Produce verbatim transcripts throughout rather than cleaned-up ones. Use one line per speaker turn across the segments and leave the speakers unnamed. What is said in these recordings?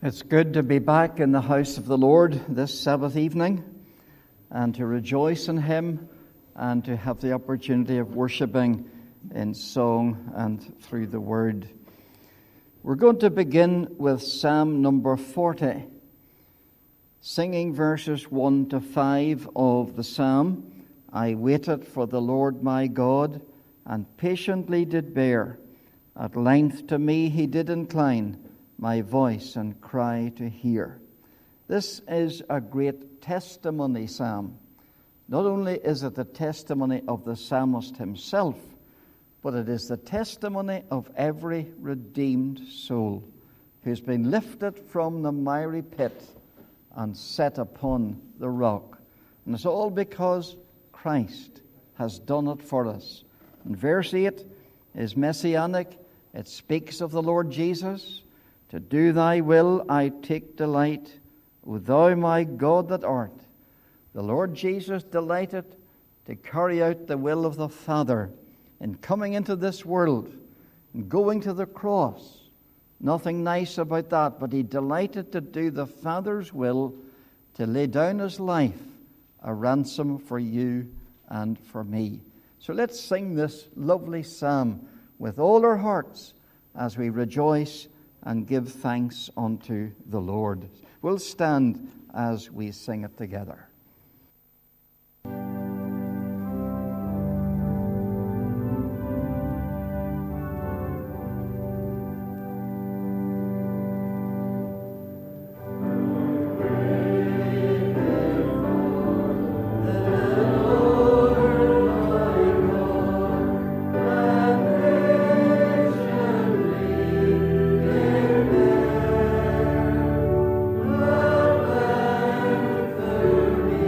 It's good to be back in the house of the Lord this Sabbath evening and to rejoice in Him and to have the opportunity of worshiping in song and through the Word. We're going to begin with Psalm number forty, singing verses one to five of the Psalm. I waited for the Lord my God and patiently did bear. At length to me He did incline my voice and cry to hear. This is a great testimony psalm. Not only is it the testimony of the psalmist himself, but it is the testimony of every redeemed soul who's been lifted from the miry pit and set upon the rock. And it's all because Christ has done it for us. And verse eight is messianic. It speaks of the Lord Jesus. To do thy will I take delight, O thou my God that art. The Lord Jesus delighted to carry out the will of the Father in coming into this world and going to the cross. Nothing nice about that, but He delighted to do the Father's will, to lay down His life, a ransom for you and for me. So let's sing this lovely psalm with all our hearts as we rejoice and give thanks unto the Lord. We'll stand as we sing it together.
Thank you.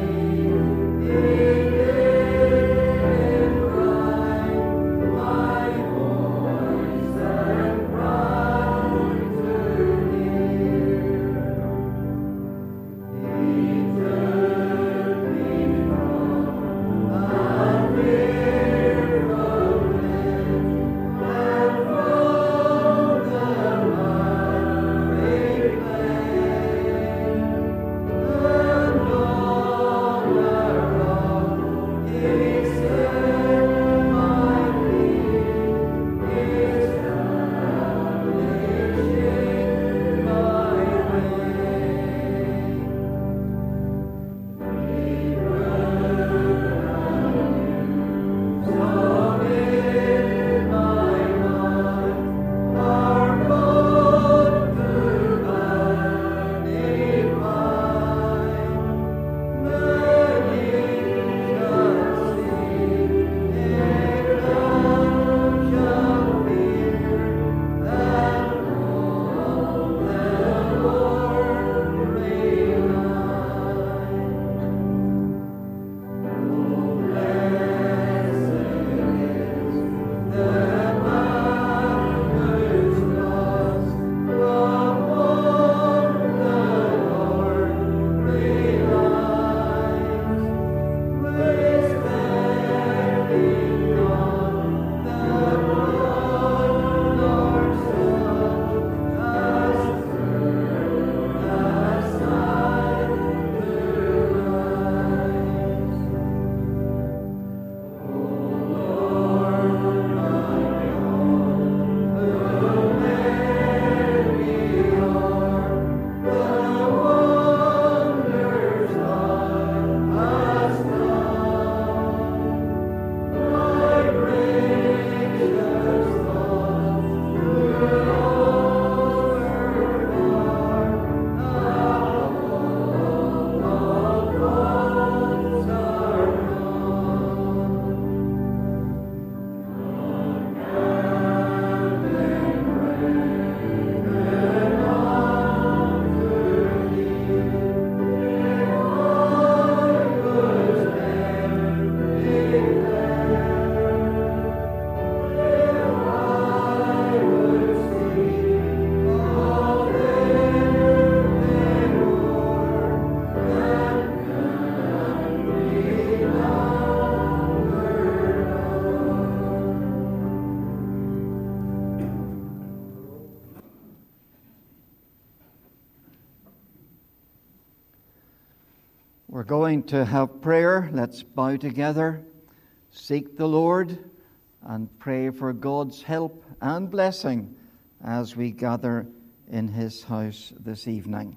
We're going to have prayer. Let's bow together, seek the Lord, and pray for God's help and blessing as we gather in His house this evening.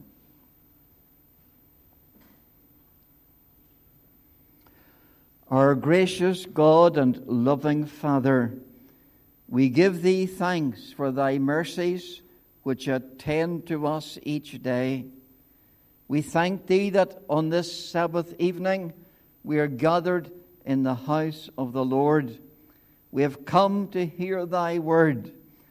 Our gracious God and loving Father, we give Thee thanks for Thy mercies which attend to us each day. We thank Thee that on this Sabbath evening we are gathered in the house of the Lord. We have come to hear Thy word,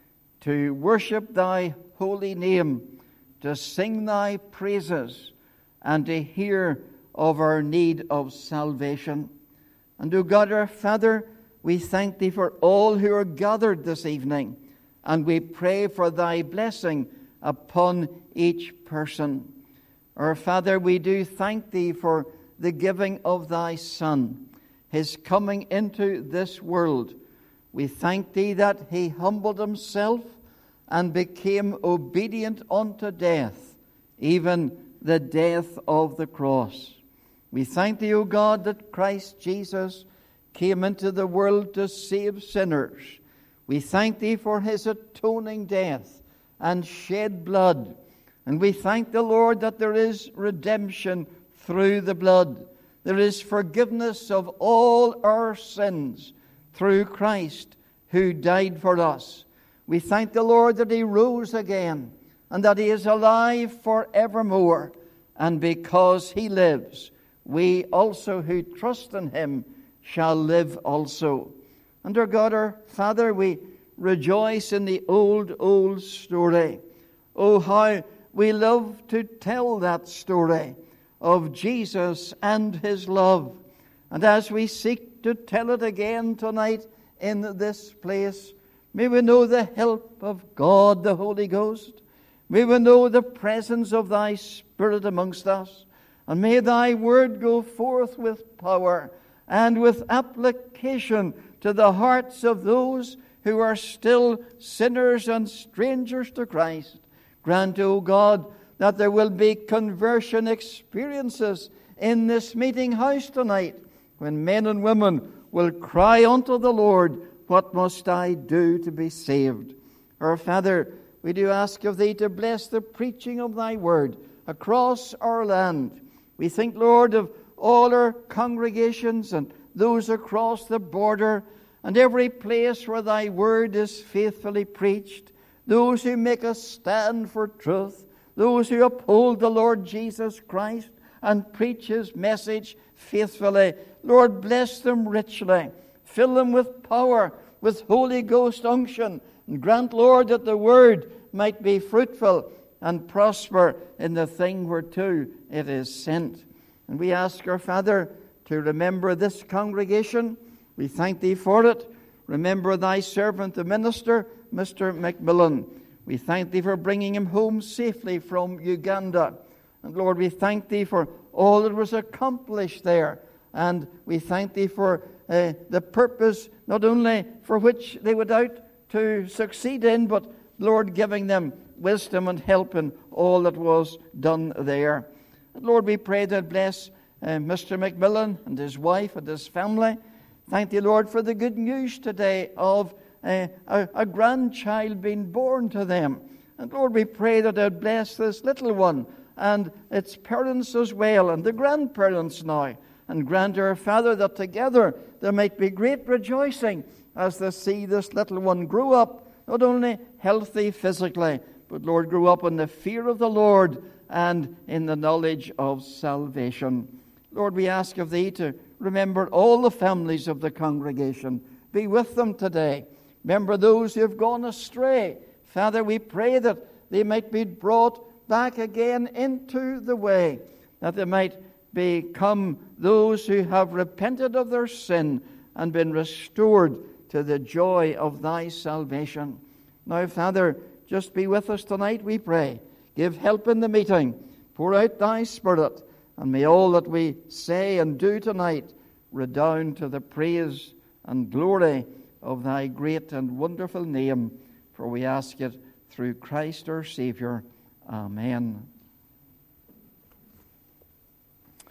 to worship Thy holy name, to sing Thy praises, and to hear of our need of salvation. And, O God our Father, we thank Thee for all who are gathered this evening, and we pray for Thy blessing upon each person. Our Father, we do thank Thee for the giving of Thy Son, His coming into this world. We thank Thee that He humbled Himself and became obedient unto death, even the death of the cross. We thank Thee, O God, that Christ Jesus came into the world to save sinners. We thank Thee for His atoning death and shed blood. And we thank the Lord that there is redemption through the blood. There is forgiveness of all our sins through Christ who died for us. We thank the Lord that He rose again and that He is alive forevermore. And because He lives, we also who trust in Him shall live also. And our God, our Father, we rejoice in the old, old story. Oh, how we love to tell that story of Jesus and His love. And as we seek to tell it again tonight in this place, may we know the help of God the Holy Ghost. May we know the presence of Thy Spirit amongst us. And may Thy word go forth with power and with application to the hearts of those who are still sinners and strangers to Christ. Grant, O God, that there will be conversion experiences in this meeting house tonight, when men and women will cry unto the Lord, "What must I do to be saved?" Our Father, we do ask of Thee to bless the preaching of Thy word across our land. We think, Lord, of all our congregations and those across the border and every place where Thy word is faithfully preached, those who make a stand for truth, those who uphold the Lord Jesus Christ and preach His message faithfully. Lord, bless them richly. Fill them with power, with Holy Ghost unction, and grant, Lord, that the word might be fruitful and prosper in the thing whereto it is sent. And we ask our Father to remember this congregation. We thank Thee for it. Remember Thy servant, the minister, Mister McMillan. We thank Thee for bringing him home safely from Uganda. And Lord, we thank Thee for all that was accomplished there. And we thank Thee for uh, the purpose, not only for which they went out to succeed in, but, Lord, giving them wisdom and help in all that was done there. And Lord, we pray that bless uh, Mister McMillan and his wife and his family. Thank Thee, Lord, for the good news today of uh, a, a grandchild being born to them. And Lord, we pray that Thou bless this little one and its parents as well, and the grandparents now. And grant our Father that together there might be great rejoicing as they see this little one grow up, not only healthy physically, but, Lord, grow up in the fear of the Lord and in the knowledge of salvation. Lord, we ask of Thee to remember all the families of the congregation. Be with them today. Remember those who have gone astray. Father, we pray that they might be brought back again into the way, that they might become those who have repented of their sin and been restored to the joy of Thy salvation. Now, Father, just be with us tonight, we pray. Give help in the meeting. Pour out Thy Spirit. And may all that we say and do tonight redound to the praise and glory of Thy great and wonderful name. For we ask it through Christ our Savior. Amen.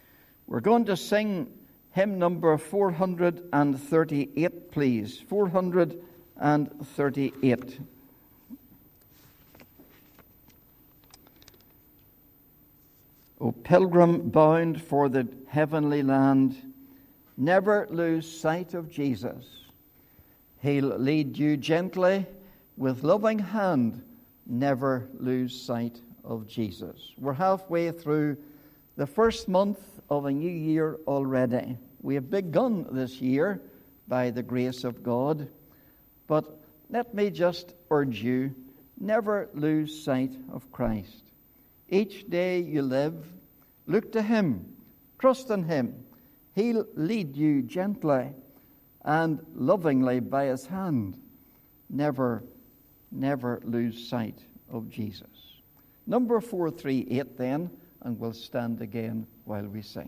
We're going to sing hymn number four hundred thirty-eight, please. four hundred thirty-eight. O pilgrim bound for the heavenly land, never lose sight of Jesus. He'll lead you gently with loving hand. Never lose sight of Jesus. We're halfway through the first month of a new year already. We have begun this year by the grace of God. But let me just urge you, never lose sight of Christ. Each day you live, look to Him, trust in Him. He'll lead you gently and lovingly by His hand. Never, never lose sight of Jesus. Number four thirty-eight then, and we'll stand again while we sing.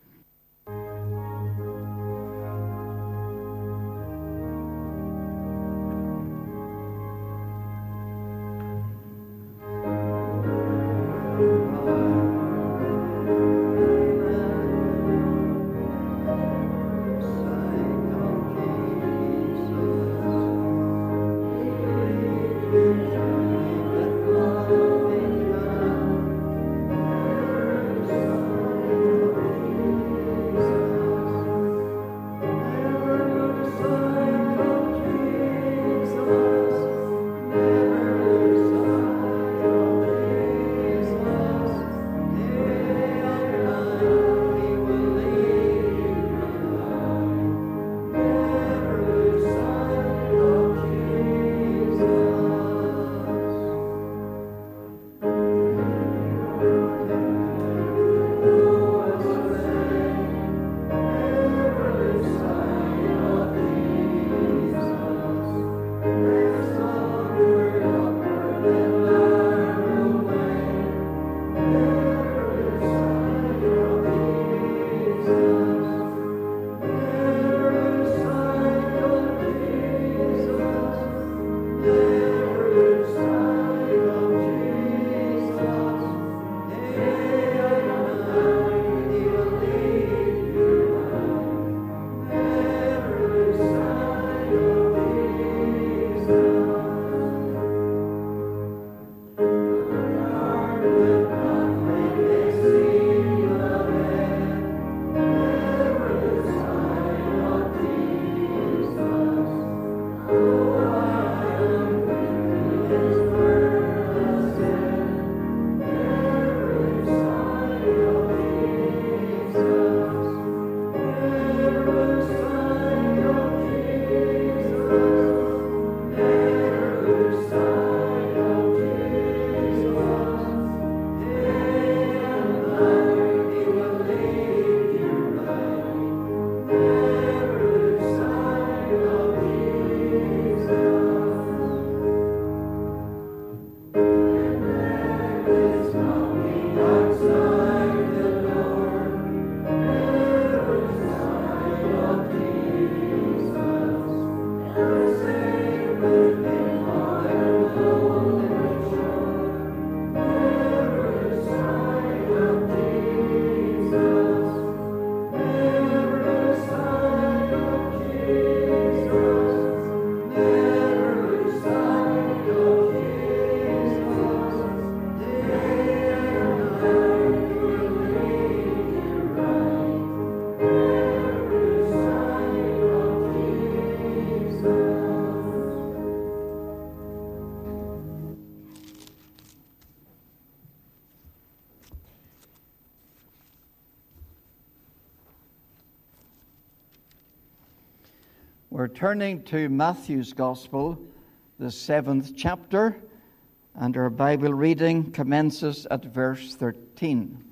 We're turning to Matthew's Gospel, the seventh chapter, and our Bible reading commences at verse thirteen.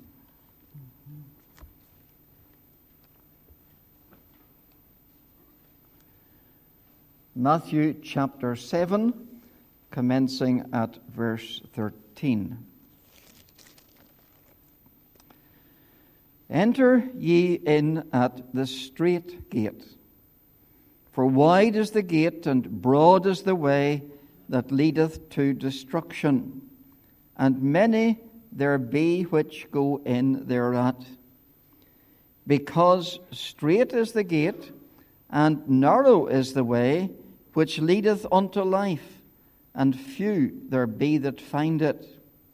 Matthew chapter seven, commencing at verse thirteen. Enter ye in at the strait gate. For wide is the gate, and broad is the way that leadeth to destruction, and many there be which go in thereat. because strait is the gate, and narrow is the way which leadeth unto life, and few there be that find it.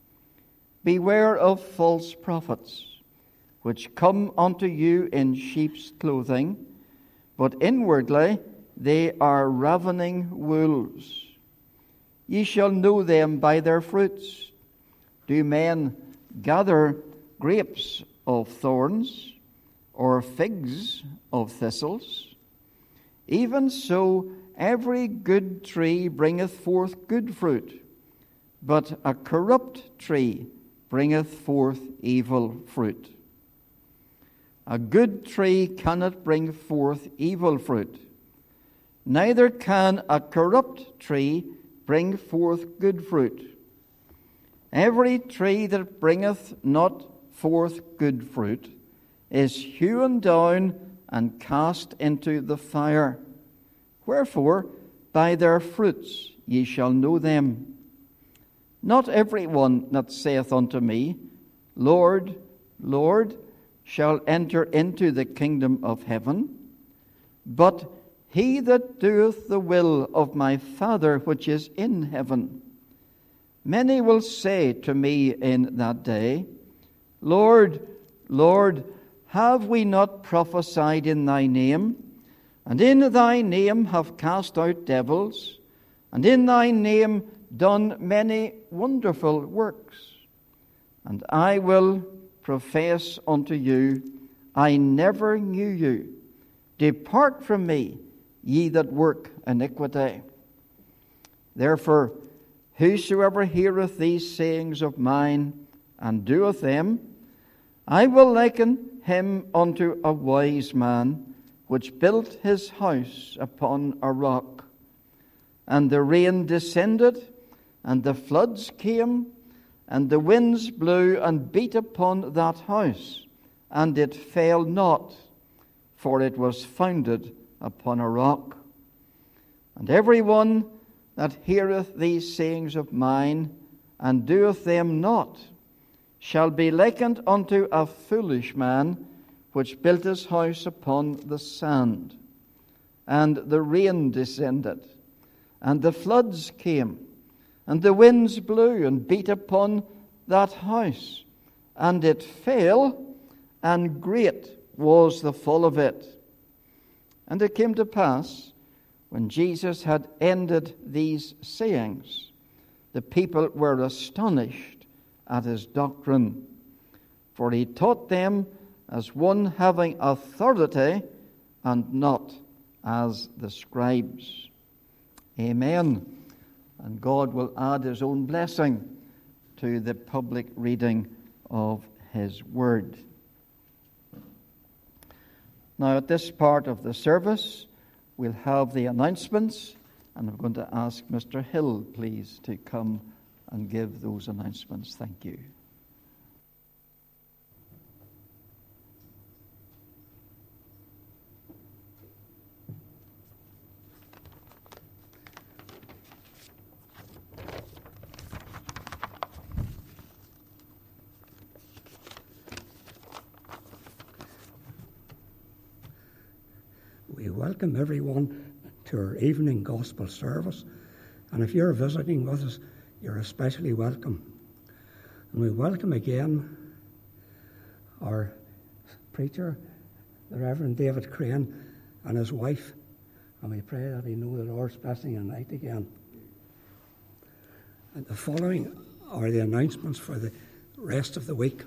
Beware of false prophets, which come unto you in sheep's clothing, but inwardly they are ravening wolves. Ye shall know them by their fruits. Do men gather grapes of thorns, or figs of thistles? Even so every good tree bringeth forth good fruit, but a corrupt tree bringeth forth evil fruit. A good tree cannot bring forth evil fruit, neither can a corrupt tree bring forth good fruit. Every tree that bringeth not forth good fruit is hewn down and cast into the fire. Wherefore, by their fruits ye shall know them. Not every one that saith unto me, Lord, Lord, shall enter into the kingdom of heaven, but he that doeth the will of my Father which is in heaven. Many will say to me in that day, Lord, Lord, have we not prophesied in thy name, and in thy name have cast out devils, and in thy name done many wonderful works? And I will profess unto you, I never knew you. Depart from me, ye that work iniquity. Therefore, whosoever heareth these sayings of mine, and doeth them, I will liken him unto a wise man, which built his house upon a rock. And the rain descended, and the floods came, and the winds blew and beat upon that house, and it fell not, for it was founded upon a rock. And every one that heareth these sayings of mine, and doeth them not, shall be likened unto a foolish man, which built his house upon the sand. And the rain descended, and the floods came, and the winds blew and beat upon that house, and it fell, and great was the fall of it. And it came to pass, when Jesus had ended these sayings, the people were astonished at his doctrine, for he taught them as one having authority, and not as the scribes. Amen. And God will add his own blessing to the public reading of his word. Now, at this part of the service, we'll have the announcements, and I'm going to ask Mister Hill, please, to come and give those announcements. Thank you.
We welcome everyone to our evening gospel service, and if you're visiting with us, you're especially welcome. And we welcome again our preacher, the Reverend David Crane, and his wife, and we pray that he know the Lord's blessing tonight again. And the following are the announcements for the rest of the week.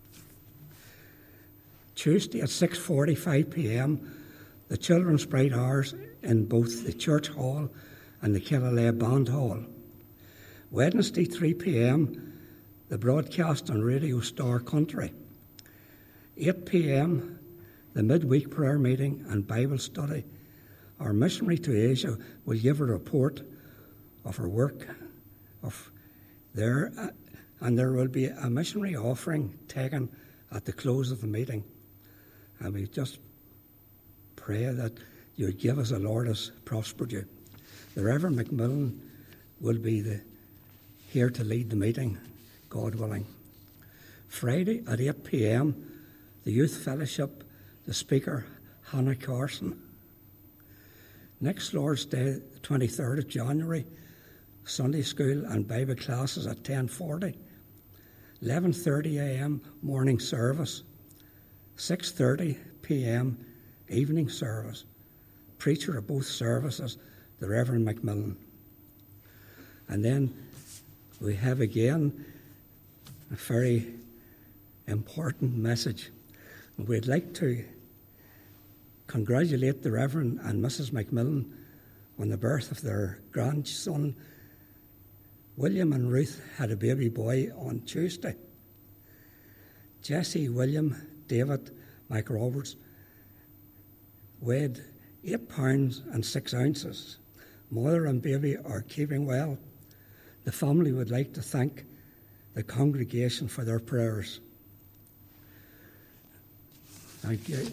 Tuesday at six forty-five p.m, the Children's Bright Hours in both the Church Hall and the Killalea Band Hall. Wednesday, three p.m, the broadcast on Radio Star Country. eight p.m, the midweek prayer meeting and Bible study. Our missionary to Asia will give a report of her work of there, uh, and there will be a missionary offering taken at the close of the meeting. And we just pray that you would give as the Lord has prospered you. The Reverend Macmillan will be the, here to lead the meeting, God willing. Friday at eight p.m, the Youth Fellowship The speaker, Hannah Carson. Next Lord's Day, the twenty-third of January, Sunday school and Bible classes at ten forty. eleven thirty a.m. morning service. six thirty p.m. evening service. Preacher of both services, the Reverend Macmillan. And then we have again a very important message. We'd like to congratulate the Reverend and Missus Macmillan on the birth of their grandson. William and Ruth had a baby boy on Tuesday. Jesse William David McRoberts weighed eight pounds and six ounces. Mother and baby are keeping well. The family would like to thank the congregation for their prayers. Thank you.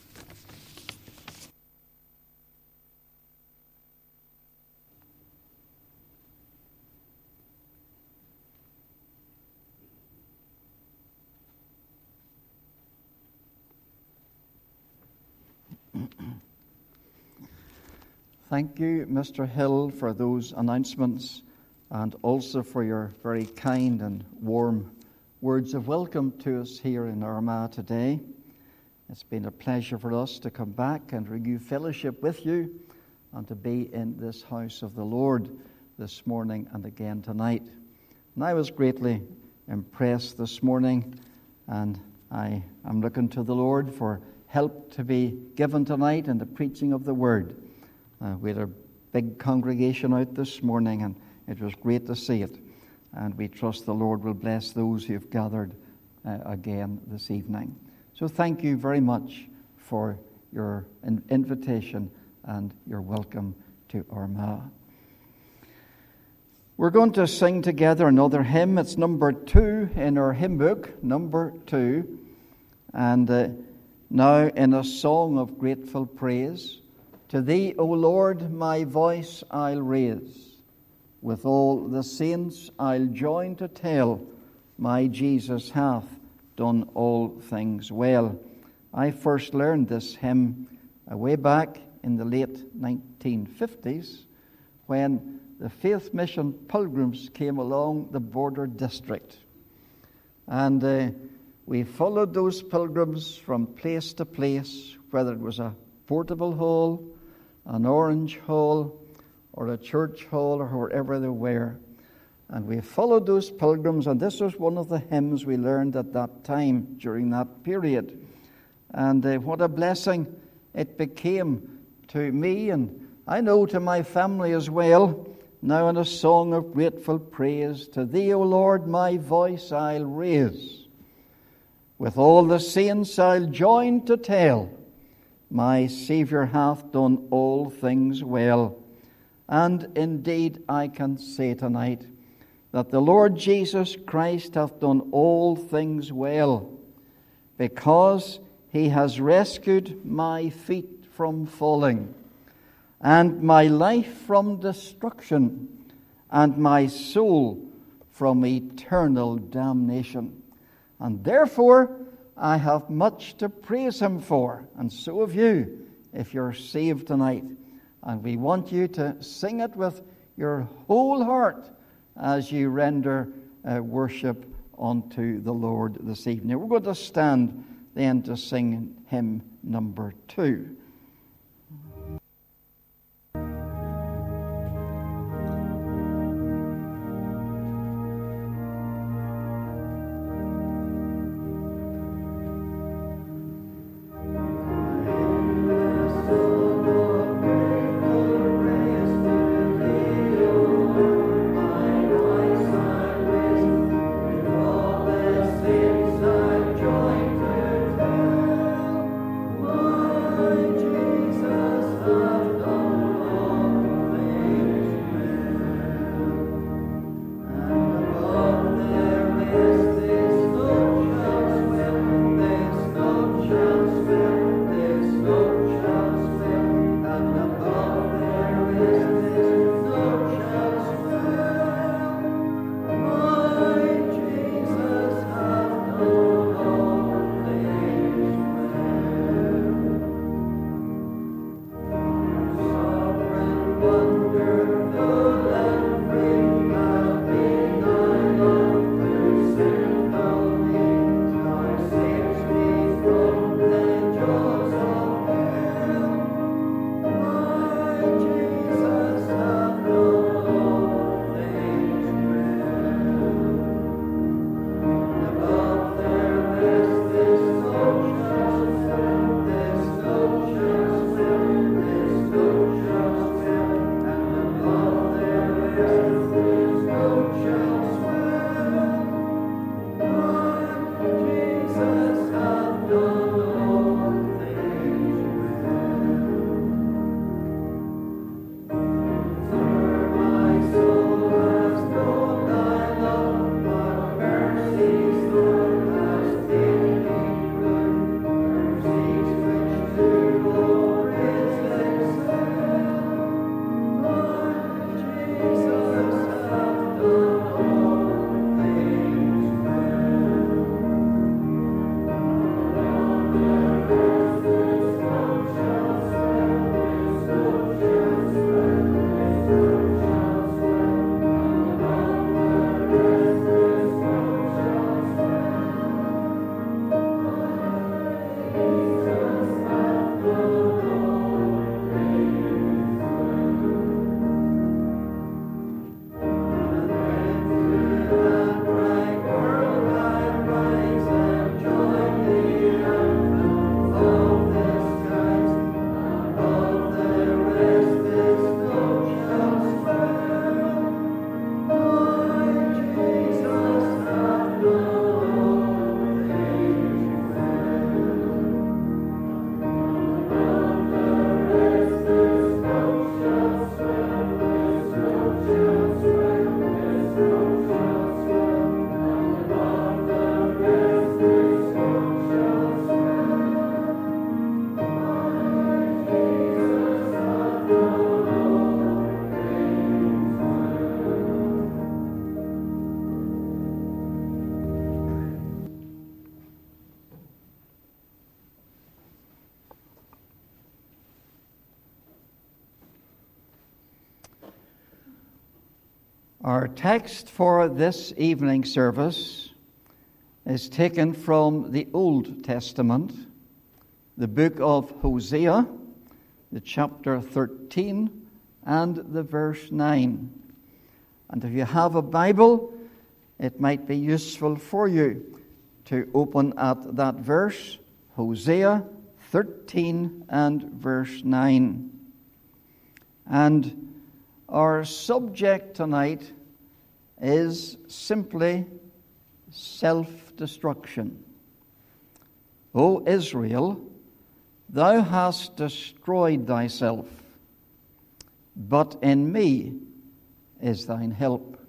Thank you, Mister Hill, for those announcements and also for your very kind and warm words of welcome to us here in Armagh today. It's been a pleasure for us to come back and renew fellowship with you and to be in this house of the Lord this morning and again tonight. And I was greatly impressed this morning, and I am looking to the Lord for help to be given tonight in the preaching of the Word. Uh, we had a big congregation out this morning, and it was great to see it. And we trust the Lord will bless those who have gathered uh, again this evening. So thank you very much for your in- invitation and your welcome to Armagh. We're going to sing together another hymn. It's number two in our hymn book, number two. And uh, now in a song of grateful praise, to Thee, O Lord, my voice I'll raise. With all the saints I'll join to tell, my Jesus hath done all things well. I first learned this hymn way back in the late nineteen fifties when the Faith Mission pilgrims came along the border district. And uh, we followed those pilgrims from place to place, whether it was a portable hall, an orange hall, or a church hall, or wherever they were. And we followed those pilgrims, and this was one of the hymns we learned at that time, during that period. And uh, what a blessing it became to me, and I know to my family as well, now in a song of grateful praise. To Thee, O Lord, my voice I'll raise. With all the saints I'll join to tell, my Saviour hath done all things well. And indeed I can say tonight that the Lord Jesus Christ hath done all things well, because He has rescued my feet from falling, and my life from destruction, and my soul from eternal damnation. And therefore I have much to praise Him for, and so have you, if you're saved tonight. And we want you to sing it with your whole heart as you render uh, worship unto the Lord this evening. We're going to stand then to sing hymn number two.
Jesus
Our text for this evening service is taken from the Old Testament, the book of Hosea, the chapter thirteen and the verse nine. And if you have a Bible, it might be useful for you to open at that verse, Hosea thirteen and verse nine. And our subject tonight is simply self-destruction. O Israel, thou hast destroyed thyself, but in me is thine help.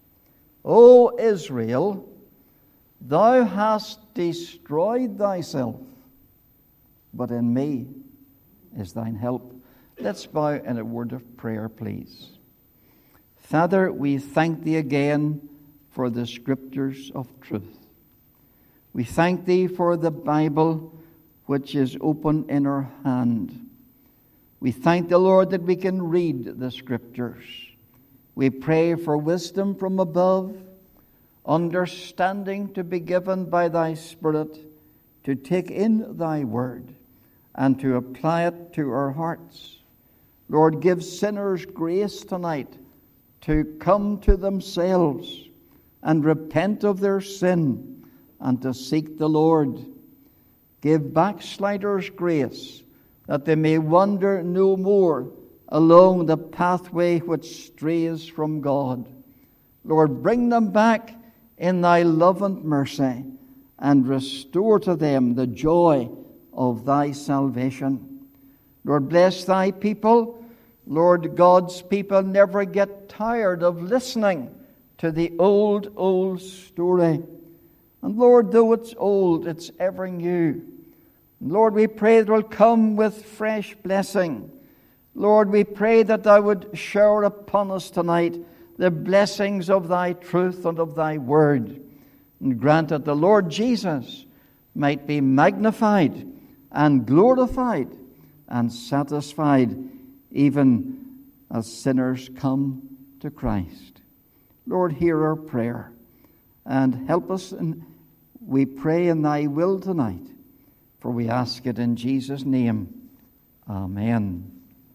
O Israel, thou hast destroyed thyself, but in me is thine help. Let's bow in a word of prayer, please. Father, we thank Thee again for the Scriptures of truth. We thank Thee for the Bible which is open in our hand. We thank the Lord that we can read the Scriptures. We pray for wisdom from above, understanding to be given by Thy Spirit, to take in Thy Word and to apply it to our hearts. Lord, give sinners grace tonight to come to themselves and repent of their sin and to seek the Lord. Give backsliders grace that they may wander no more along the pathway which strays from God. Lord, bring them back in Thy love and mercy and restore to them the joy of Thy salvation. Lord, bless Thy people. Lord, God's people never get tired of listening to the old, old story. And Lord, though it's old, it's ever new. Lord, we pray that it will come with fresh blessing. Lord, we pray that Thou would shower upon us tonight the blessings of Thy truth and of Thy word. And grant that the Lord Jesus might be magnified and glorified and satisfied even as sinners come to Christ. Lord, hear our prayer and help us, and we pray in Thy will tonight, for we ask it in Jesus' name. Amen.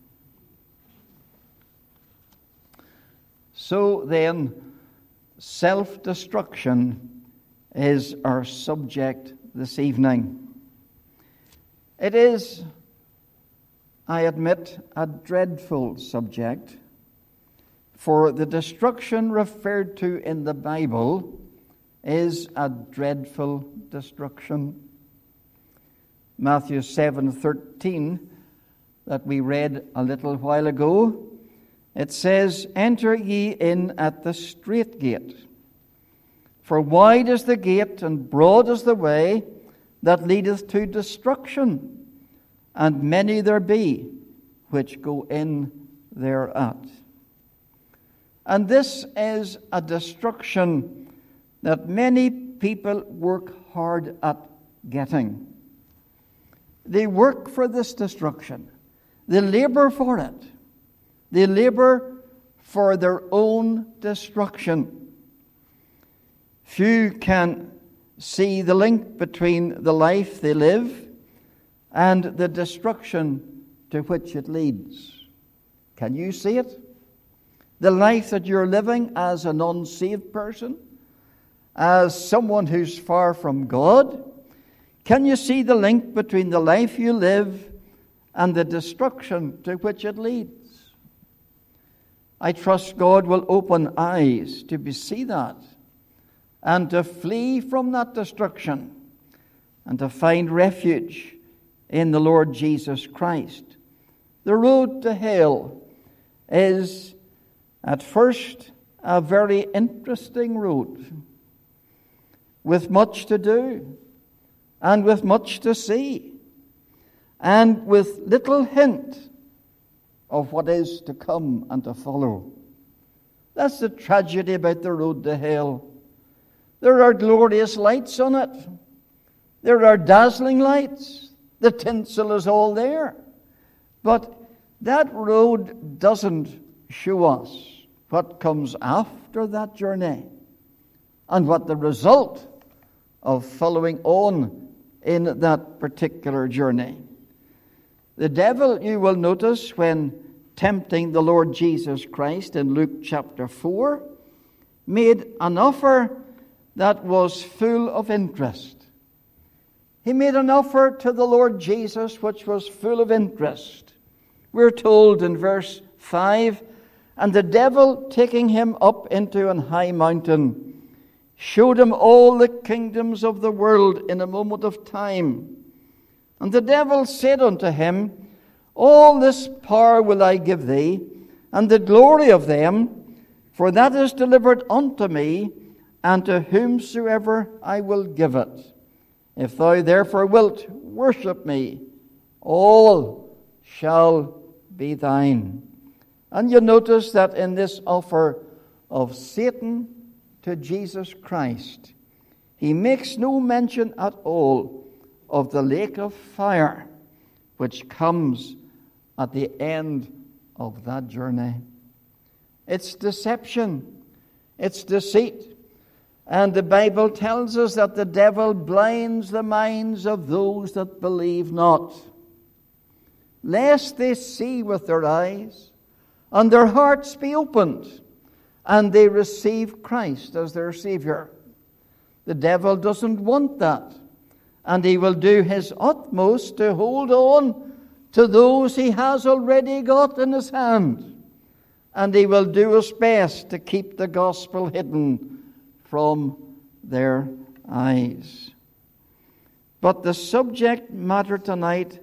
So then, self-destruction is our subject this evening. It is, I admit, a dreadful subject, for the destruction referred to in the Bible is a dreadful destruction. Matthew seven thirteen, that we read a little while ago, it says, "Enter ye in at the strait gate. For wide is the gate, and broad is the way that leadeth to destruction, and many there be which go in thereat." And this is a destruction that many people work hard at getting. They work for this destruction. They labor for it. They labor for their own destruction. Few can see the link between the life they live and the destruction to which it leads. Can you see it? The life that you're living as an unsaved person, as someone who's far from God, can you see the link between the life you live and the destruction to which it leads? I trust God will open eyes to see that and to flee from that destruction and to find refuge in the Lord Jesus Christ. The road to hell is at first a very interesting road with much to do and with much to see and with little hint of what is to come and to follow. That's the tragedy about the road to hell. There are glorious lights on it. There are dazzling lights. The tinsel is all there. But that road doesn't show us what comes after that journey and what the result of following on in that particular journey. The devil, you will notice, when tempting the Lord Jesus Christ in Luke chapter four, made an offer that was full of interest. He made an offer to the Lord Jesus which was full of interest. We're told in verse five, "And the devil, taking him up into an high mountain, showed him all the kingdoms of the world in a moment of time. And the devil said unto him, All this power will I give thee, and the glory of them, for that is delivered unto me, and to whomsoever I will give it. If thou therefore wilt worship me, all shall be thine." And you notice that in this offer of Satan to Jesus Christ, he makes no mention at all of the lake of fire which comes at the end of that journey. It's deception, it's deceit. And the Bible tells us that the devil blinds the minds of those that believe not, lest they see with their eyes, and their hearts be opened, and they receive Christ as their Savior. The devil doesn't want that, and he will do his utmost to hold on to those he has already got in his hand, and he will do his best to keep the gospel hidden from their eyes. But the subject matter tonight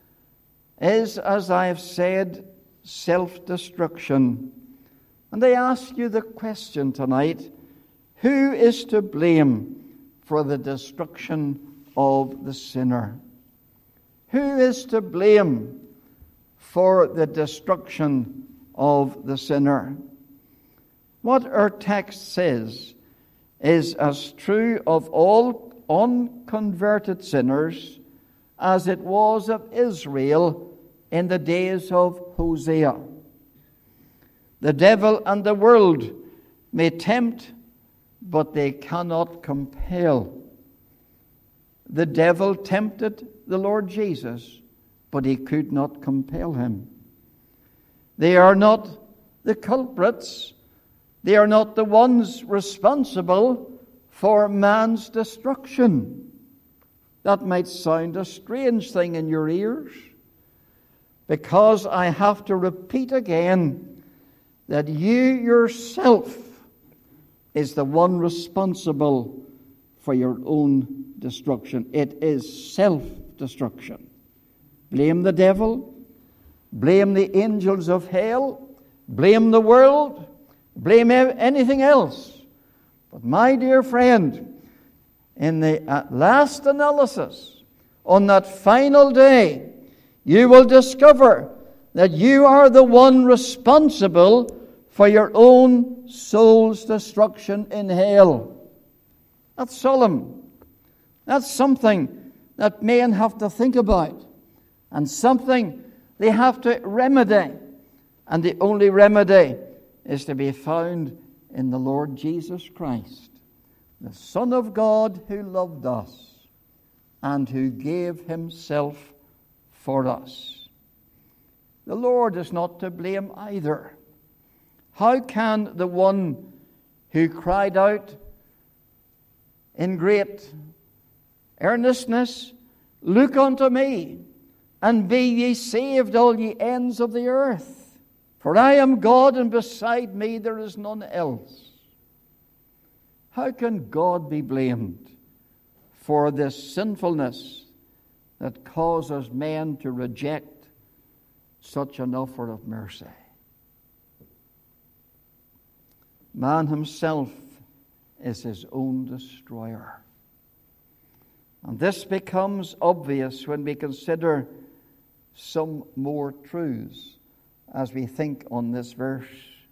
is, as I have said, self-destruction. And I ask you the question tonight, who is to blame for the destruction of the sinner? Who is to blame for the destruction of the sinner? What our text says is as true of all unconverted sinners as it was of Israel in the days of Hosea. The devil and the world may tempt, but they cannot compel. The devil tempted the Lord Jesus, but he could not compel him. They are not the culprits. They are not the ones responsible for man's destruction. That might sound a strange thing in your ears, because I have to repeat again that you yourself is the one responsible for your own destruction. It is self-destruction. Blame the devil, blame the angels of hell, blame the world, blame anything else. But my dear friend, in the last analysis, on that final day, you will discover that you are the one responsible for your own soul's destruction in hell. That's solemn. That's something that men have to think about, and something they have to remedy. And the only remedy is to be found in the Lord Jesus Christ, the Son of God who loved us and who gave himself for us. The Lord is not to blame either. How can the one who cried out in great earnestness, "Look unto me, and be ye saved, all ye ends of the earth. For I am God, and beside me there is none else." How can God be blamed for this sinfulness that causes men to reject such an offer of mercy? Man himself is his own destroyer. And this becomes obvious when we consider some more truths as we think on this verse.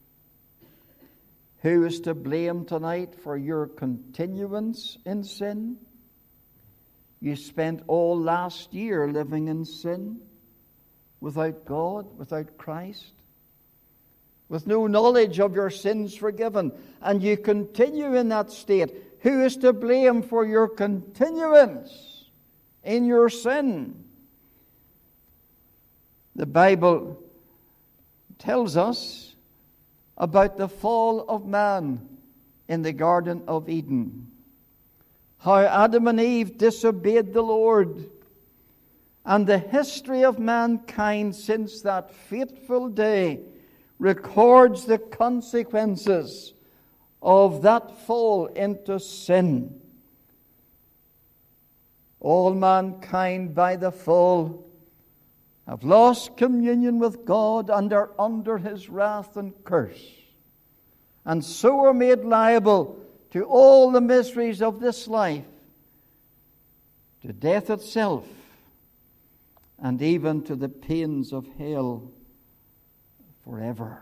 Who is to blame tonight for your continuance in sin? You spent all last year living in sin, without God, without Christ. with no knowledge of your sins forgiven, and you continue in that state, who is to blame for your continuance in your sin? The Bible tells us about the fall of man in the Garden of Eden. How Adam and Eve disobeyed the Lord. And the history of mankind since that fateful day records the consequences of that fall into sin. All mankind by the fall have lost communion with God and are under His wrath and curse, and so are made liable to all the miseries of this life, to death itself, and even to the pains of hell forever.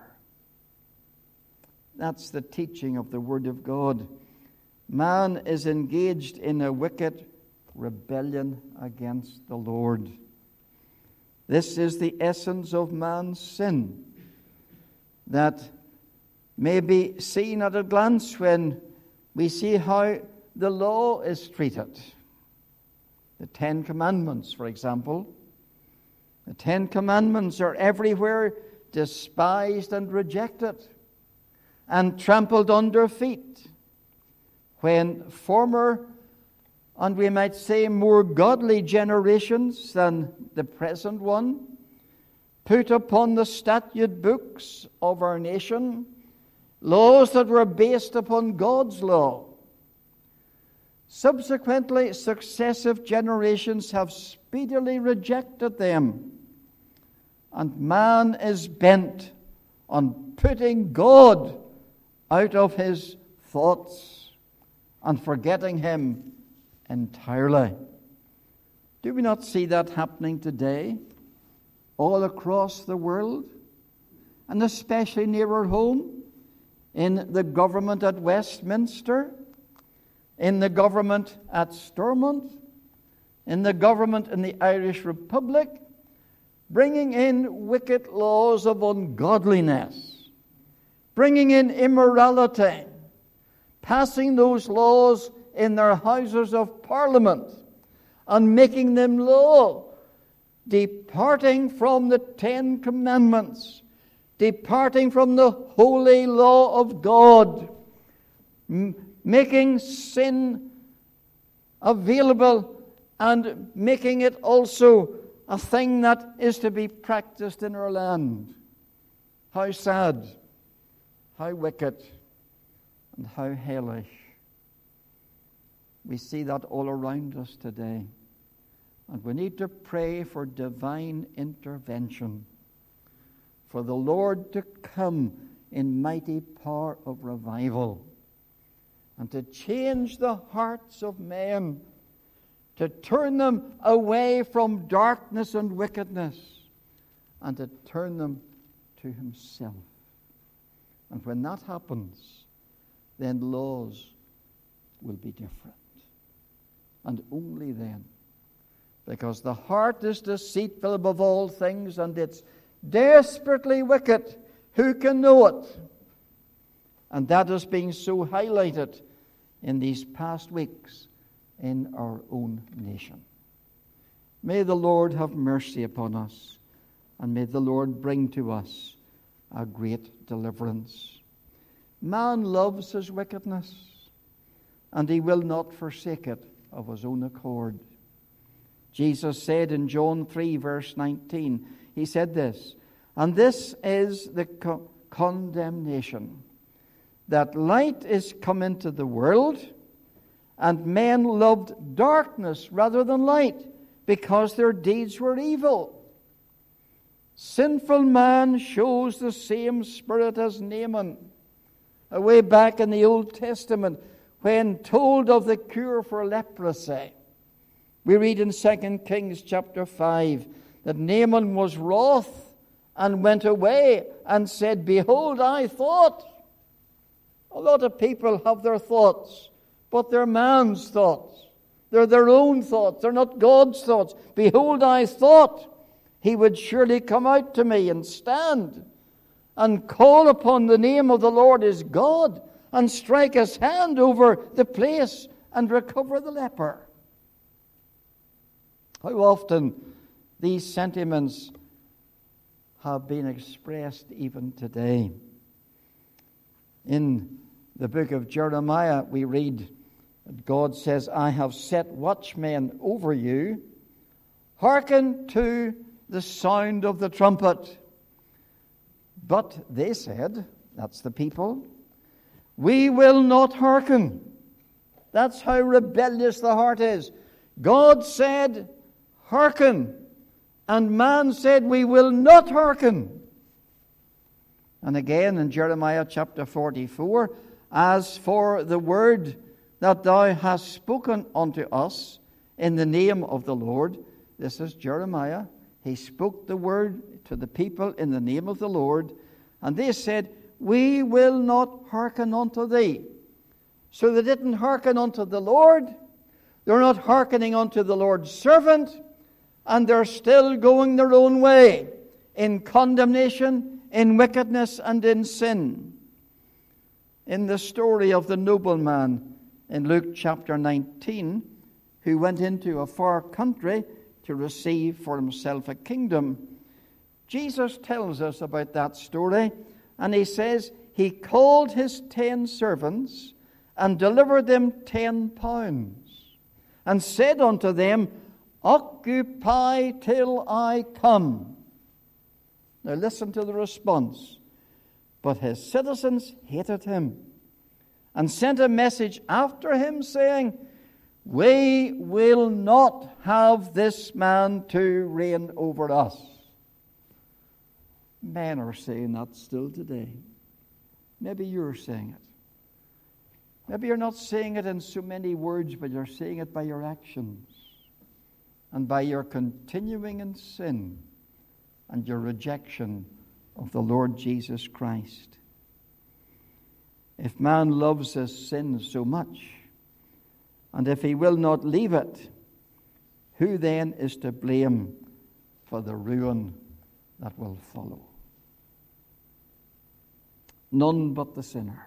That's the teaching of the Word of God. Man is engaged in a wicked rebellion against the Lord. This is the essence of man's sin, that may be seen at a glance when we see how the law is treated. The Ten Commandments, for example. The Ten Commandments are everywhere despised and rejected and trampled under feet, when former, and we might say more godly generations than the present one, put upon the statute books of our nation laws that were based upon God's law. Subsequently, successive generations have speedily rejected them, and man is bent on putting God out of his thoughts and forgetting Him entirely. Do we not see that happening today all across the world, and especially nearer home, in the government at Westminster, in the government at Stormont, in the government in the Irish Republic, bringing in wicked laws of ungodliness, bringing in immorality, passing those laws in their houses of parliament and making them law, departing from the Ten Commandments, departing from the holy law of God, m- making sin available and making it also a thing that is to be practiced in our land. How sad, how wicked, and how hellish. We see that all around us today. And we need to pray for divine intervention, for the Lord to come in mighty power of revival, and to change the hearts of men, to turn them away from darkness and wickedness, and to turn them to Himself. And when that happens, then laws will be different. And only then. Because the heart is deceitful above all things, and it's desperately wicked. Who can know it? And that is being so highlighted in these past weeks in our own nation. May the Lord have mercy upon us, and may the Lord bring to us a great deliverance. Man loves his wickedness, and he will not forsake it of his own accord. Jesus said in John three, verse nineteen, He said this, and this is the co- condemnation, that light is come into the world, and men loved darkness rather than light, because their deeds were evil. Sinful man shows the same spirit as Naaman, way back in the Old Testament, when told of the cure for leprosy. We read in Second Kings chapter five that Naaman was wroth and went away and said, Behold, I thought. A lot of people have their thoughts, but they're man's thoughts. They're their own thoughts. They're not God's thoughts. Behold, I thought He would surely come out to me and stand and call upon the name of the Lord his God and strike his hand over the place and recover the leper. How often these sentiments have been expressed even today. In the book of Jeremiah, we read that God says, I have set watchmen over you. Hearken to the sound of the trumpet. But they said, that's the people, we will not hearken. That's how rebellious the heart is. God said, hearken. And man said, we will not hearken. And again in Jeremiah chapter forty-four, as for the word that thou hast spoken unto us in the name of the Lord, this is Jeremiah. He spoke the word to the people in the name of the Lord, and they said, we will not hearken unto thee. So they didn't hearken unto the Lord. They're not hearkening unto the Lord's servant, and they're still going their own way in condemnation, in wickedness, and in sin. In the story of the nobleman in Luke chapter nineteen, who went into a far country to receive for himself a kingdom, Jesus tells us about that story, and he says he called his ten servants and delivered them ten pounds, and said unto them, occupy till I come. Now listen to the response. But his citizens hated him and sent a message after him saying, we will not have this man to reign over us. Men are saying that still today. Maybe you're saying it. Maybe you're not saying it in so many words, but you're saying it by your actions and by your continuing in sin and your rejection of the Lord Jesus Christ. If man loves his sin so much, and if he will not leave it, who then is to blame for the ruin that will follow? None but the sinner.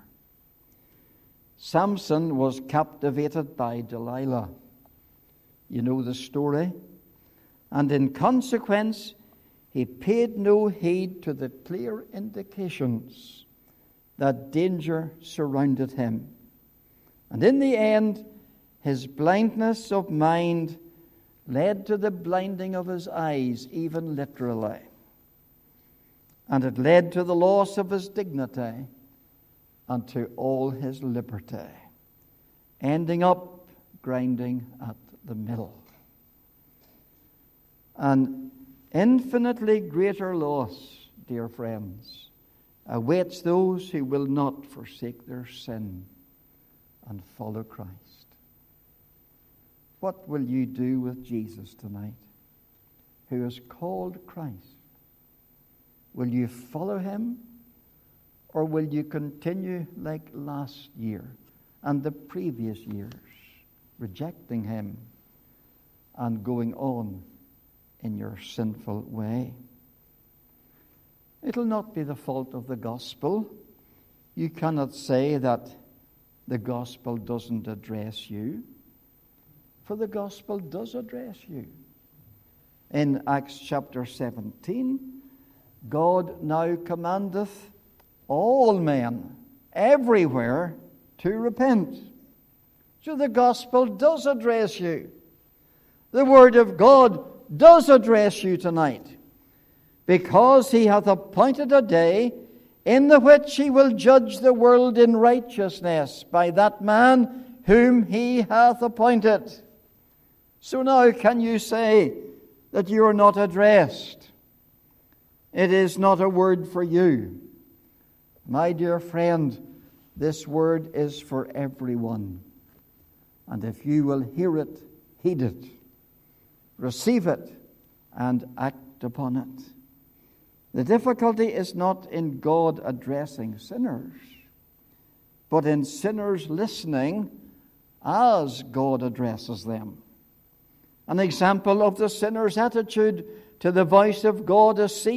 Samson was captivated by Delilah. You know the story. And in consequence, he paid no heed to the clear indications that danger surrounded him. And in the end, his blindness of mind led to the blinding of his eyes, even literally. And it led to the loss of his dignity and to all his liberty, ending up grinding at the middle. An infinitely greater loss, dear friends, awaits those who will not forsake their sin and follow Christ. What will you do with Jesus tonight, who is called Christ? Will you follow him, or will you continue like last year and the previous years, rejecting him and going on in your sinful way? It'll not be the fault of the gospel. You cannot say that the gospel doesn't address you, for the gospel does address you. In Acts chapter seventeen, God now commandeth all men everywhere to repent. So the gospel does address you. The word of God does address you tonight, because he hath appointed a day in the which he will judge the world in righteousness by that man whom he hath appointed. So now can you say that you are not addressed? It is not a word for you. My dear friend, this word is for everyone. And if you will hear it, heed it, receive it, and act upon it. The difficulty is not in God addressing sinners, but in sinners listening as God addresses them. An example of the sinner's attitude to the voice of God is seen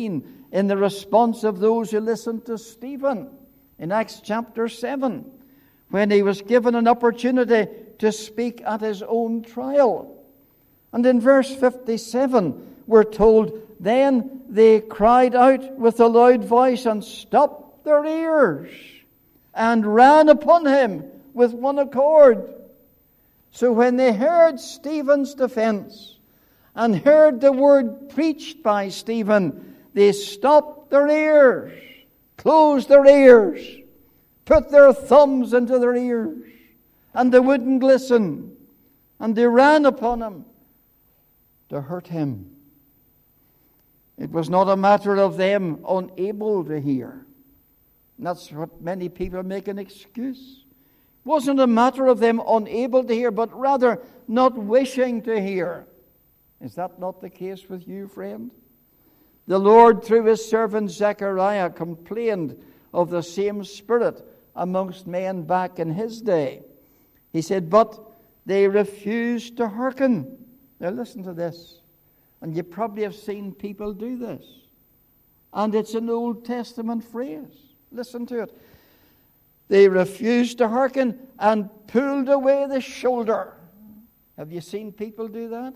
in the response of those who listened to Stephen in Acts chapter seven, when he was given an opportunity to speak at his own trial. And in verse fifty-seven, we're told, then they cried out with a loud voice and stopped their ears and ran upon him with one accord. So when they heard Stephen's defense and heard the word preached by Stephen, they stopped their ears, closed their ears, put their thumbs into their ears, and they wouldn't listen. And they ran upon him to hurt him. It was not a matter of them unable to hear. And that's what many people make an excuse. It wasn't a matter of them unable to hear, but rather not wishing to hear. Is that not the case with you, friend? The Lord, through his servant Zechariah, complained of the same spirit amongst men back in his day. He said, but they refused to hearken. Now listen to this. And you probably have seen people do this. And it's an Old Testament phrase. Listen to it. They refused to hearken and pulled away the shoulder. Have you seen people do that?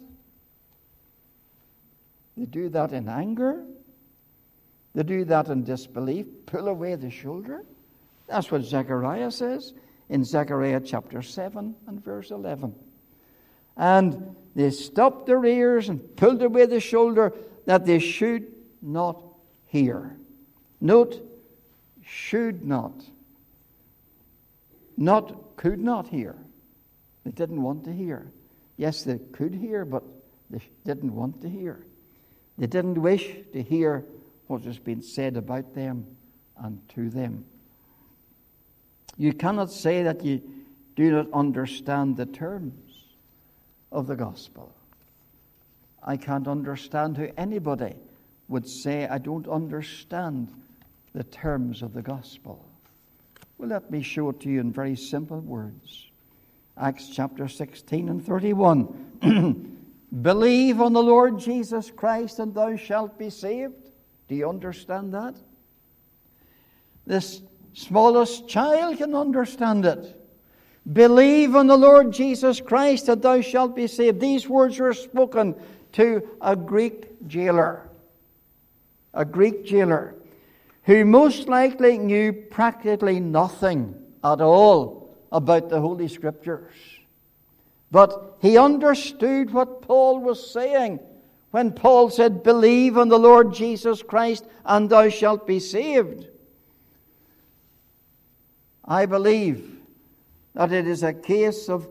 They do that in anger. They do that in disbelief. Pull away the shoulder. That's what Zechariah says in Zechariah chapter seven and verse eleven. And they stopped their ears and pulled away the shoulder that they should not hear. Note, should not. Not could not hear. They didn't want to hear. Yes, they could hear, but they didn't want to hear. They didn't wish to hear what has been said about them and to them. You cannot say that you do not understand the terms of the gospel. I can't understand how anybody would say, I don't understand the terms of the gospel. Well, let me show it to you in very simple words. Acts chapter sixteen and thirty-one. Believe on the Lord Jesus Christ and thou shalt be saved. Do you understand that? This smallest child can understand it. Believe on the Lord Jesus Christ and thou shalt be saved. These words were spoken to a Greek jailer. A Greek jailer who most likely knew practically nothing at all about the Holy Scriptures. But he understood what Paul was saying when Paul said, believe on the Lord Jesus Christ and thou shalt be saved. I believe that it is a case of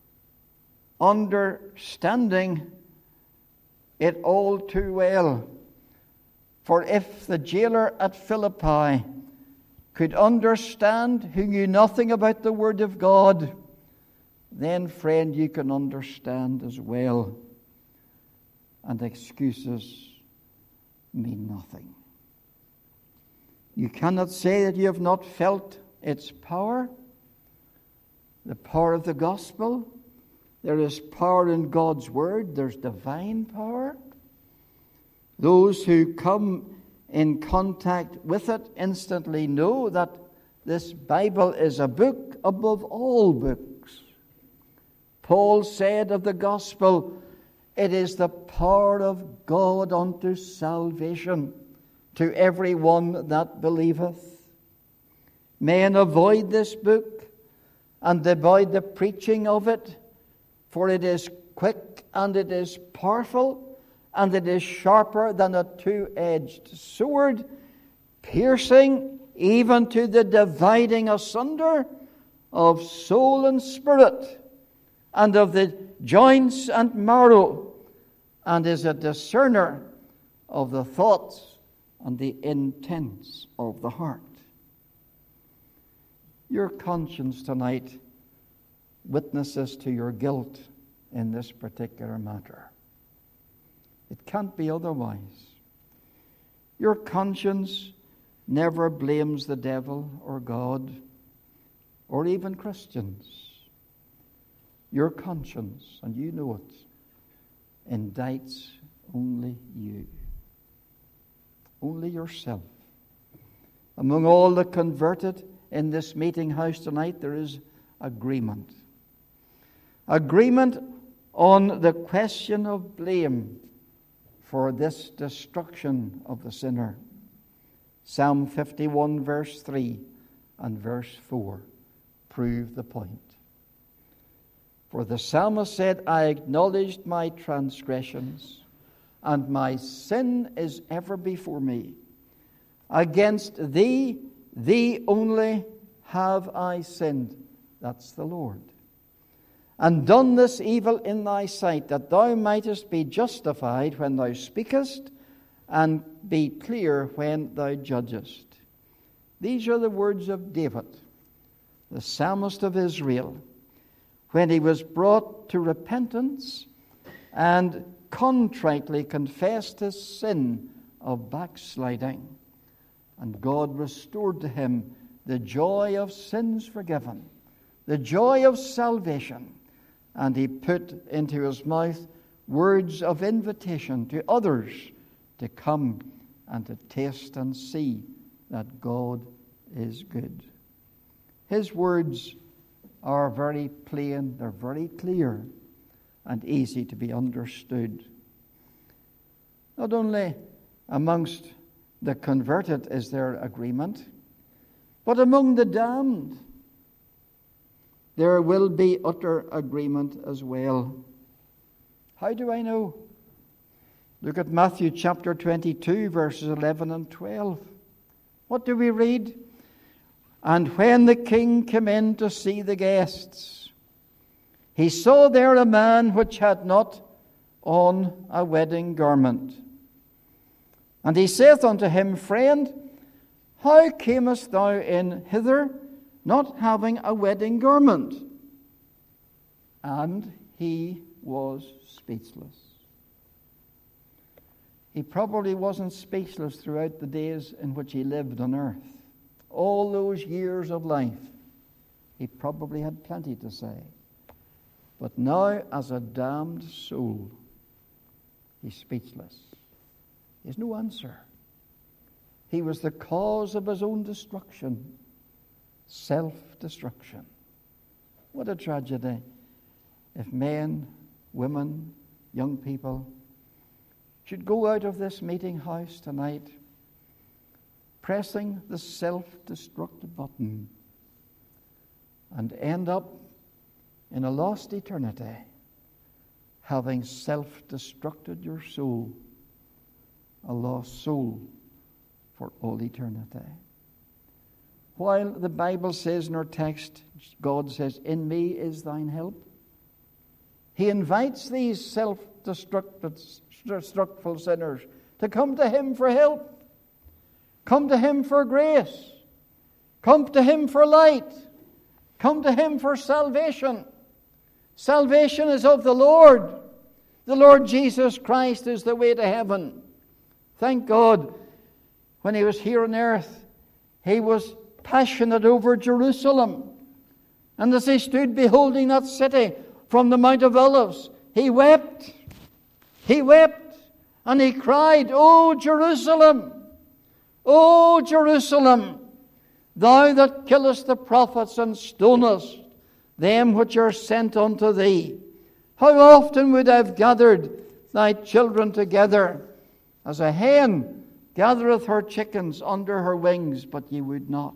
understanding it all too well. For if the jailer at Philippi could understand, who knew nothing about the Word of God, then, friend, you can understand as well. And excuses mean nothing. You cannot say that you have not felt its power. The power of the gospel. There is power in God's word. There's divine power. Those who come in contact with it instantly know that this Bible is a book above all books. Paul said of the gospel, it is the power of God unto salvation to every one that believeth. Men avoid this book and avoid the preaching of it, for it is quick and it is powerful and it is sharper than a two-edged sword, piercing even to the dividing asunder of soul and spirit and of the joints and marrow, and is a discerner of the thoughts and the intents of the heart. Your conscience tonight witnesses to your guilt in this particular matter. It can't be otherwise. Your conscience never blames the devil or God or even Christians. Your conscience, and you know it, indicts only you. only yourself. Among all the converted in this meeting house tonight, there is agreement. Agreement on the question of blame for this destruction of the sinner. Psalm fifty-one verse three and verse four prove the point. For the psalmist said, I acknowledged my transgressions, and my sin is ever before me. Against thee, thee only have I sinned. That's the Lord. And done this evil in thy sight, that thou mightest be justified when thou speakest, and be clear when thou judgest. These are the words of David, the psalmist of Israel, when he was brought to repentance and contritely confessed his sin of backsliding. And God restored to him the joy of sins forgiven, the joy of salvation, and he put into his mouth words of invitation to others to come and to taste and see that God is good. His words are very plain, they're very clear, and easy to be understood. Not only amongst the converted is there agreement, but among the damned there will be utter agreement as well. How do I know? Look at Matthew chapter twenty-two, verses eleven and twelve. What do we read? And when the king came in to see the guests, he saw there a man which had not on a wedding garment. And he saith unto him, Friend, how camest thou in hither, not having a wedding garment? And he was speechless. He probably wasn't speechless throughout the days in which he lived on earth. All those years of life, he probably had plenty to say. But now, as a damned soul, he's speechless. He has no answer. He was the cause of his own destruction. Self-destruction. What a tragedy if men, women, young people should go out of this meeting house tonight pressing the self-destruct button and end up in a lost eternity having self-destructed your soul, a lost soul for all eternity. While the Bible says in our text, God says, in me is thine help, he invites these self-destructful sinners to come to him for help. Come to him for grace. Come to him for light. Come to him for salvation. Salvation is of the Lord. The Lord Jesus Christ is the way to heaven. Thank God, when he was here on earth, he was passionate over Jerusalem. And as he stood beholding that city from the Mount of Olives, he wept. He wept and he cried, O Jerusalem! O Jerusalem! Thou that killest the prophets and stonest them which are sent unto thee! How often would I have gathered thy children together, as a hen gathereth her chickens under her wings, but ye would not.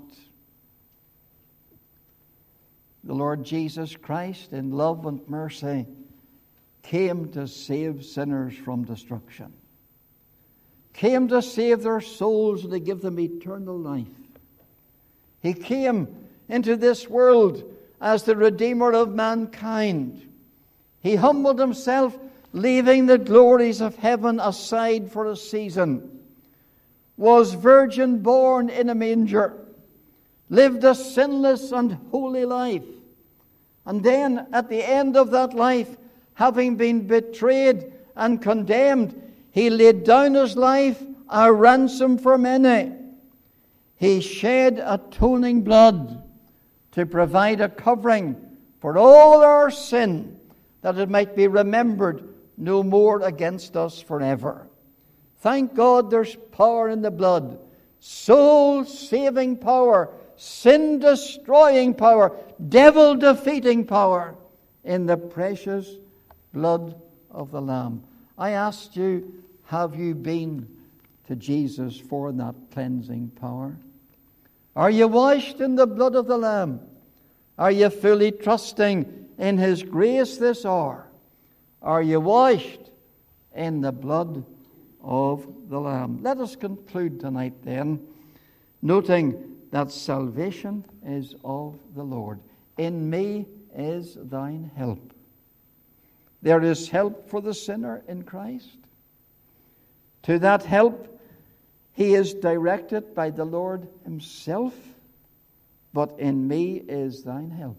The Lord Jesus Christ, in love and mercy, came to save sinners from destruction. Came to save their souls and to give them eternal life. He came into this world as the Redeemer of mankind. He humbled himself, leaving the glories of heaven aside for a season. Was virgin born in a manger. Lived a sinless and holy life. And then at the end of that life, having been betrayed and condemned, he laid down his life a ransom for many. He shed atoning blood to provide a covering for all our sin, that it might be remembered no more against us forever. Thank God there's power in the blood. Soul-saving power, sin-destroying power, devil-defeating power in the precious blood of the Lamb. I asked you, have you been to Jesus for that cleansing power? Are you washed in the blood of the Lamb? Are you fully trusting in His grace this hour? Are you washed in the blood of the Lamb? Let us conclude tonight then, noting that salvation is of the Lord. In me is thine help. There is help for the sinner in Christ. To that help, he is directed by the Lord Himself. But in me is thine help.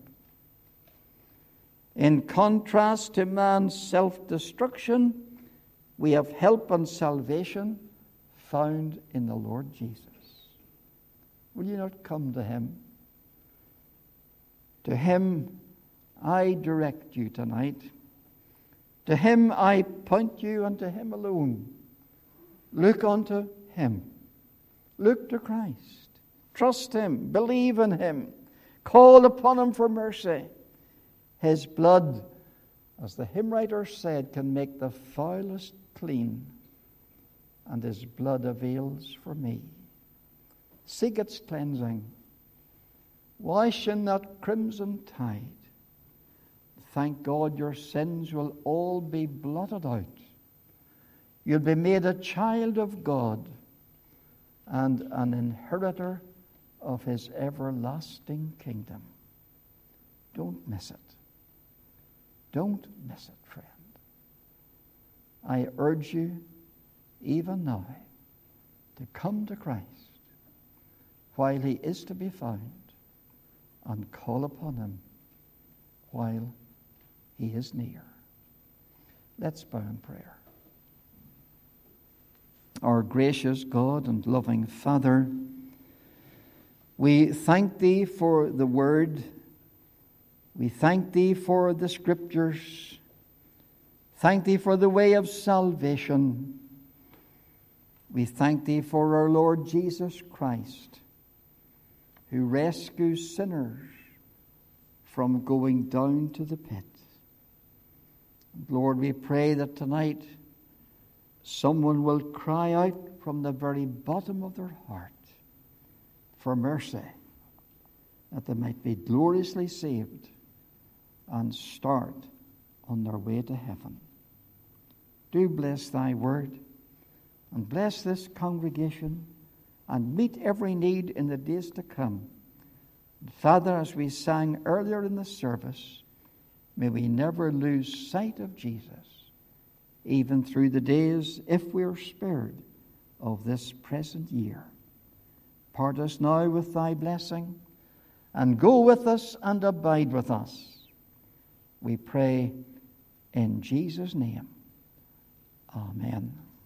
In contrast to man's self-destruction, we have help and salvation found in the Lord Jesus. Will you not come to Him? To Him I direct you tonight. To Him I point you, and to Him alone. Look unto Him. Look to Christ. Trust Him. Believe in Him. Call upon Him for mercy. His blood, as the hymn writer said, can make the foulest clean, and His blood avails for me. Seek its cleansing. Wash in that crimson tide. Thank God your sins will all be blotted out. You'll be made a child of God and an inheritor of His everlasting kingdom. Don't miss it. Don't miss it, friend. I urge you, even now, to come to Christ while He is to be found, and call upon Him while He is near. Let's bow in prayer. Our gracious God and loving Father, we thank Thee for the Word. We thank Thee for the Scriptures. Thank Thee for the way of salvation. We thank Thee for our Lord Jesus Christ, who rescues sinners from going down to the pit. Lord, we pray that tonight someone will cry out from the very bottom of their heart for mercy, that they might be gloriously saved and start on their way to heaven. Do bless Thy word, and bless this congregation, and meet every need in the days to come. And Father, as we sang earlier in the service, may we never lose sight of Jesus, even through the days, if we are spared, of this present year. Part us now with Thy blessing, and go with us and abide with us. We pray in Jesus' name. Amen.